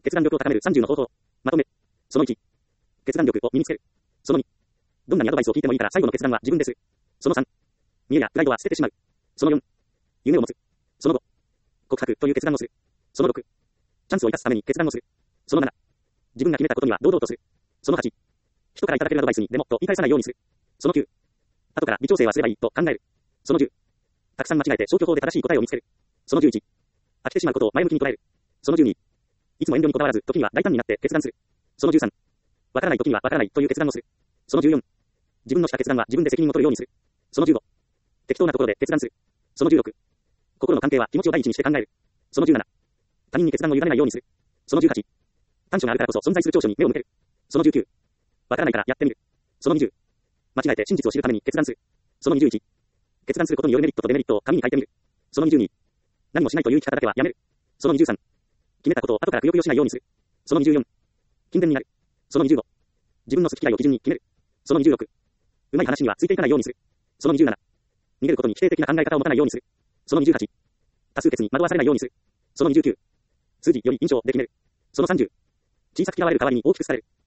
決断力を高める30の方法。まとめ。その1。決断力を身につける。その2。どんなにアドバイスを聞いてもいいから最後の決断は自分です。その3。見栄やプライドは捨ててしまう。その4。夢を持つ。その5。告白という決断をする。その6。チャンスを生かすために決断をする。その7。自分が決めたことには堂々とする。その8。人からいただけるアドバイスにでもと言い返さないようにする。その9。後から微調整はすればいいと考える。その10。たくさん間違えて消去法で正しい答えを見つける。その11。飽きてしまうことを前向きに捉える。その12。いつも遠慮にこだわらず時には大胆になって決断する。その13。わからない時にはわからないという決断をする。その14。自分のした決断は自分で責任を取るようにする。その15。適当なところで決断する。その16。心の関係は気持ちを第一にして考える。その17。他人に決断を委ねないようにする。その18。短所があるからこそ存在する長所に目を向ける。その19。わからないからやってみる。その20。間違えて真実を知るために決断する。その21。決断することによるメリットとデメリットを紙に書いてみる。その22。何もしないという生き方だけはやめる。その23。決めたことを後からくよくよしないようにする。その24。勤勉になる。その25。自分の好き嫌いを基準に決める。その26。うまい話にはついていかないようにする。その27。逃げることに否定的な考え方を持たないようにする。その28。多数決に惑わされないようにする。その29。数字より印象で決める。その30。小さく嫌われる代わりに大きくされる。